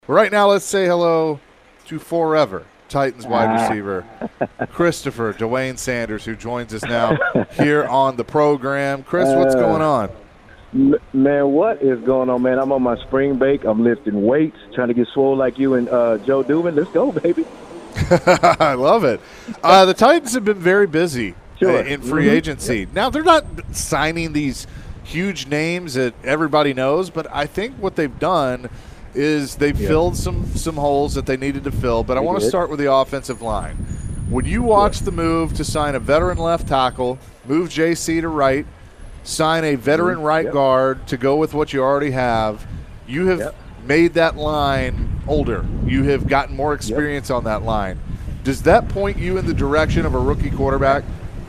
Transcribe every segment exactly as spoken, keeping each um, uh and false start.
Right now, let's say hello to forever Titans wide receiver Christopher Dwayne Sanders, who joins us now here on the program. Chris, what's going on? Man, what is going on, man? I'm on my spring break. I'm lifting weights, trying to get swole like you and uh, Joe Dubin. Let's go, baby. I love it. Uh, the Titans have been very busy Sure. uh, in free Mhm. agency. Now, they're not signing these huge names that everybody knows, but I think what they've done is they've Yeah. filled some some holes that they needed to fill. But I They want to did. start with the offensive line. When you watch the move to sign a veteran left tackle, move J C to right, sign a veteran Mhm. right Yep. guard to go with what you already have, you have Yep. made that line older. You have gotten more experience on that line. Does that point you in the direction of a rookie quarterback?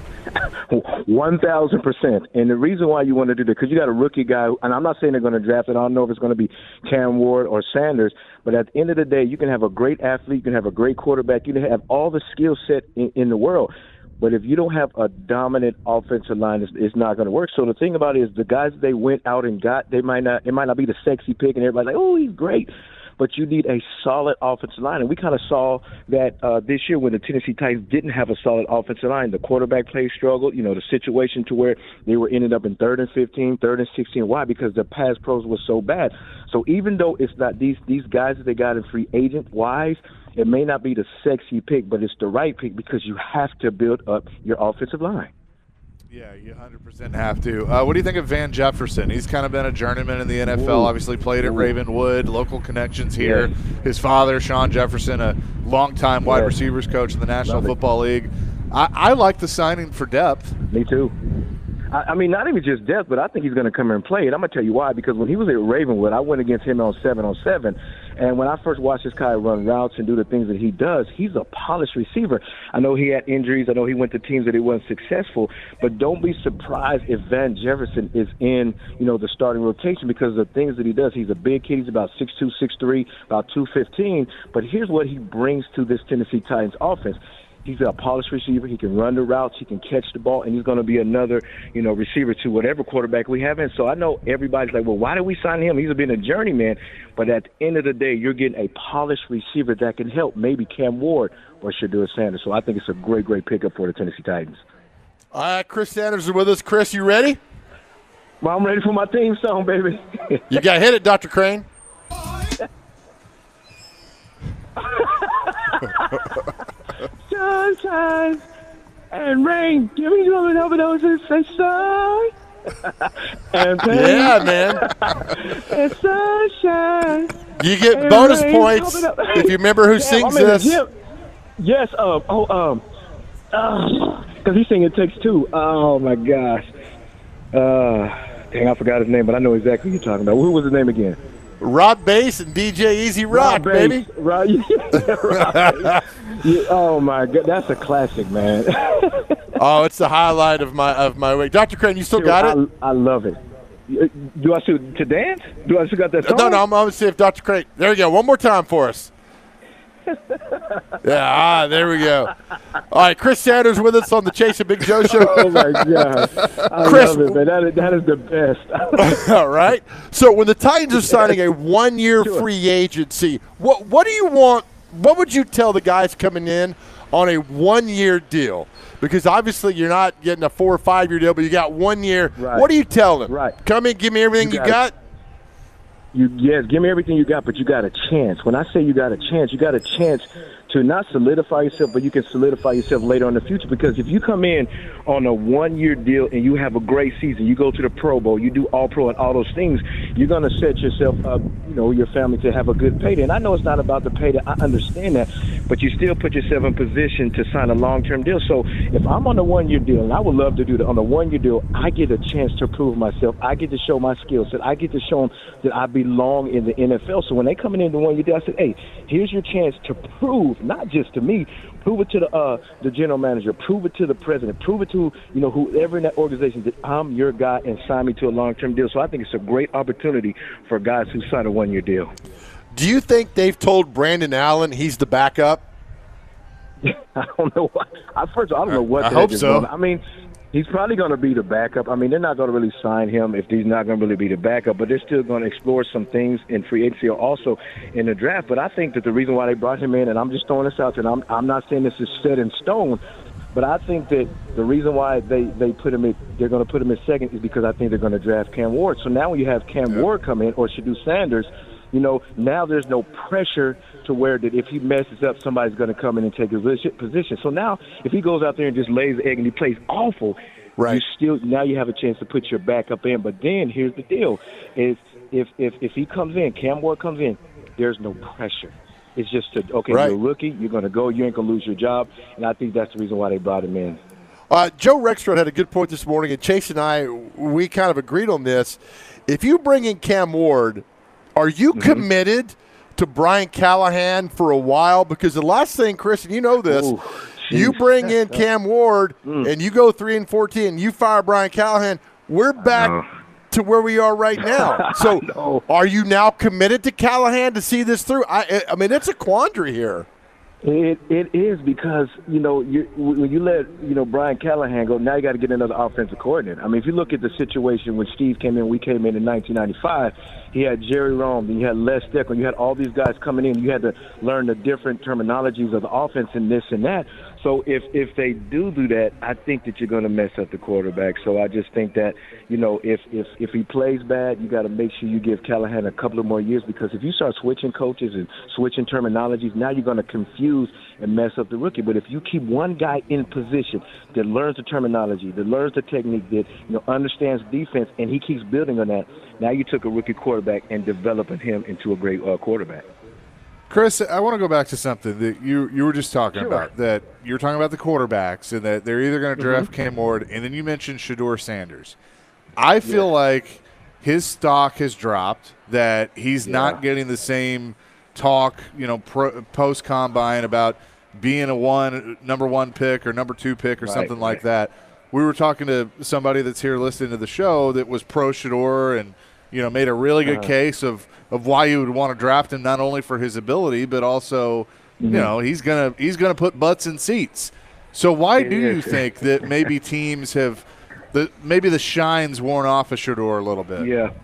One thousand percent. And the reason why you want to do that, because you got a rookie guy, and I'm not saying they're going to draft it. I don't know if it's going to be Cam Ward or Sanders, but at the end of the day, you can have a great athlete, you can have a great quarterback, you can have all the skill set in, in the world. But if you don't have a dominant offensive line, it's, it's not going to work. So the thing about it is, the guys they went out and got, they might not, it might not be the sexy pick, and everybody's like, oh, he's great. But you need a solid offensive line. And we kind of saw that uh, this year when the Tennessee Titans didn't have a solid offensive line. The quarterback play struggled, you know, the situation to where they were ended up in third and fifteen, third and sixteen. Why? Because the pass pros was so bad. So even though it's not these these guys that they got in free agent-wise, it may not be the sexy pick, but it's the right pick because you have to build up your offensive line. Yeah, you one hundred percent have to. Uh, what do you think of Van Jefferson? He's kind of been a journeyman in the N F L, Ooh. obviously played at Ooh. Ravenwood, local connections here. Yeah. His father, Sean Jefferson, a longtime wide Yeah. receivers coach in the National Love it. Football League. I, I like the signing for depth. Me too. I, I mean, not even just depth, but I think he's going to come here and play it. I'm going to tell you why. Because when he was at Ravenwood, I went against him on seven on seven. And when I first watched this guy run routes and do the things that he does, he's a polished receiver. I know he had injuries. I know he went to teams that he wasn't successful. But don't be surprised if Van Jefferson is in, you know, the starting rotation because of the things that he does. He's a big kid. He's about six two, six three, about two fifteen. But here's what he brings to this Tennessee Titans offense. He's a polished receiver. He can run the routes. He can catch the ball, and he's going to be another, you know, receiver to whatever quarterback we have. And so I know everybody's like, well, why did we sign him? He's been a journeyman. But at the end of the day, you're getting a polished receiver that can help maybe Cam Ward or Shedeur Sanders. So I think it's a great, great pickup for the Tennessee Titans. All right, Chris Sanders is with us. Chris, you ready? Well, I'm ready for my theme song, baby. You got to hit it, Doctor Crane. Sunshine and rain, give me some overdoses, say sun. and pain, Yeah, man. and sunshine. You get and bonus rain. points Open up. if you remember who Yeah, sings I'm in the this. gym. Yes, um, oh, um, because he's singing It Takes Two. Oh, my gosh. Uh, dang, I forgot his name, but I know exactly who you're talking about. Who was his name again? Rob Bass and D J Easy Rock, Bass. baby. Rob, yeah, Rob Bass. Yeah, oh, my God. That's a classic, man. Oh, it's the highlight of my of my week. Doctor Crane, you still got it? I, I love it. Do I still to dance? Do I still got that song? No, no, I'm going to see if Doctor Crane. There you go. One more time for us. Yeah, ah, there we go. All right, Chris Sanders with us on the Chase and Big Joe show. Oh, my God. I Chris- love it, man. That is, that is the best. All right. So when the Titans are signing a one-year Sure. free agency, what what do you want? What would you tell the guys coming in on a one-year deal? Because obviously you're not getting a four or five-year deal, but you got one year. Right. What do you tell them? Right. Come in, give me everything you, You got. got You yes, give me everything you got, but you got a chance. When I say you got a chance, you got a chance to not solidify yourself, but you can solidify yourself later in the future. Because if you come in on a one-year deal and you have a great season, you go to the Pro Bowl, you do All-Pro and all those things, you're going to set yourself up, you know, your family to have a good payday. And I know it's not about the payday. I understand that. But you still put yourself in position to sign a long-term deal. So if I'm on a one-year deal, and I would love to do that, on a one-year deal, I get a chance to prove myself. I get to show my skill set. I get to show them that I belong in the N F L. So when they come in the one-year deal, I said, hey, here's your chance to prove, not just to me, prove it to the uh, the general manager, prove it to the president, prove it to, you know, whoever in that organization that I'm your guy and sign me to a long-term deal. So I think it's a great opportunity for guys who sign a one-year deal. Do you think they've told Brandon Allen he's the backup? I don't know what. I first, I don't know what. I the hope heck is so. going on. I mean, He's probably going to be the backup. I mean, they're not going to really sign him if he's not going to really be the backup, but they're still going to explore some things in free agency or also in the draft. But I think that the reason why they brought him in, and I'm just throwing this out there, and I'm, I'm not saying this is set in stone, but I think that the reason why they, they put him in, they're going to put him in second is because I think they're going to draft Cam Ward. So now when you have Cam yeah. Ward come in or Shedeur Sanders, you know, now there's no pressure to where that if he messes up, somebody's going to come in and take his position. So now if he goes out there and just lays the egg and he plays awful, right. you still now you have a chance to put your backup in. But then here's the deal: is if if if he comes in, Cam Ward comes in, there's no pressure. It's just to, okay, right. you're a rookie, you're going to go, you ain't going to lose your job, and I think that's the reason why they brought him in. Uh, Joe Rexrode had a good point this morning, and Chase and I, we kind of agreed on this. If you bring in Cam Ward, are you mm-hmm. committed to Brian Callahan for a while? Because the last thing, Chris, and you know this, Ooh, you bring in Cam Ward mm. and you go three and fourteen, and you fire Brian Callahan, we're back to where we are right now. So are you now committed to Callahan to see this through? I, I mean, it's a quandary here. It it is because, you know, you, when you let, you know, Brian Callahan go, now you got to get another offensive coordinator. I mean, if you look at the situation when Steve came in, we came in in nineteen ninety-five, he had Jerry Rome, then you had Les Steckle, you had all these guys coming in. You had to learn the different terminologies of the offense and this and that. So if if they do do that, I think that you're going to mess up the quarterback. So I just think that, you know, if if, if he plays bad, you got to make sure you give Callahan a couple of more years, because if you start switching coaches and switching terminologies, now you're going to confuse and mess up the rookie. But if you keep one guy in position that learns the terminology, that learns the technique, that, you know, understands defense, and he keeps building on that, now you took a rookie quarterback and developing him into a great uh, quarterback. Chris, I want to go back to something that you you were just talking Sure. about, that you're talking about the quarterbacks and that they're either going to draft Mm-hmm. Cam Ward, and then you mentioned Shedeur Sanders. I feel yeah. like his stock has dropped, that he's yeah. not getting the same talk, you know, pro, post-combine about being a one number one pick or number two pick or right, something like right. that. We were talking to somebody that's here listening to the show that was pro Shedeur and, you know, made a really good uh-huh. case of, of why you would want to draft him, not only for his ability, but also, mm-hmm. you know, he's gonna he's gonna put butts in seats. So why it do is. you think that maybe teams have the maybe the shine's worn off of Shedeur a little bit? Yeah.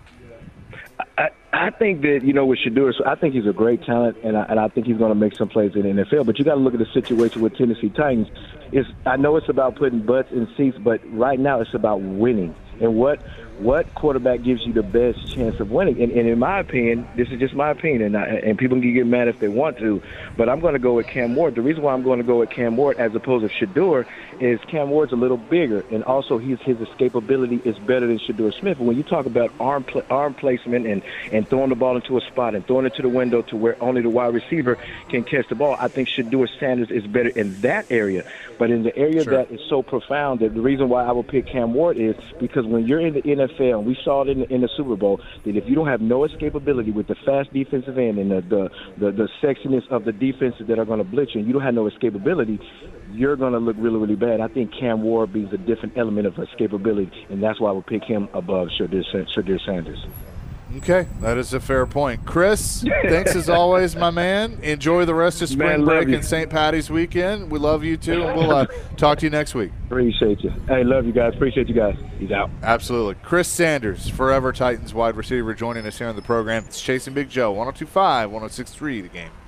I, I think that, you know, with Shedeur, I think he's a great talent, and I, and I think he's going to make some plays in the N F L. But you got to look at the situation with Tennessee Titans. It's, I know it's about putting butts in seats, but right now it's about winning. And what what quarterback gives you the best chance of winning? And, and in my opinion, this is just my opinion, and, I, and people can get mad if they want to, but I'm going to go with Cam Ward. The reason why I'm going to go with Cam Ward as opposed to Shedeur is Cam Ward's a little bigger, and also he's, his escapability is better than Shedeur Smith. But when you talk about arm pl- arm placement and, and throwing the ball into a spot and throwing it to the window to where only the wide receiver can catch the ball, I think Shedeur Sanders is better in that area. But in the area Sure. that is so profound, that the reason why I will pick Cam Ward is because when you're in the N F L, and we saw it in the, in the Super Bowl, that if you don't have no escapability with the fast defensive end and the the, the, the sexiness of the defenses that are going to blitz you, and you don't have no escapability, you're going to look really, really bad. I think Cam Ward brings a different element of escapability, and that's why I would pick him above Shedeur Sanders. Okay, that is a fair point. Chris, thanks as always, my man. Enjoy the rest of spring Man, break you. and Saint Patty's weekend. We love you, too, and we'll uh, talk to you next week. Appreciate you. Hey, love you guys. Appreciate you guys. He's out. Absolutely. Chris Sanders, forever Titans wide receiver, joining us here on the program. It's Chasing Big Joe, one oh two point five, one oh six point three, The Game.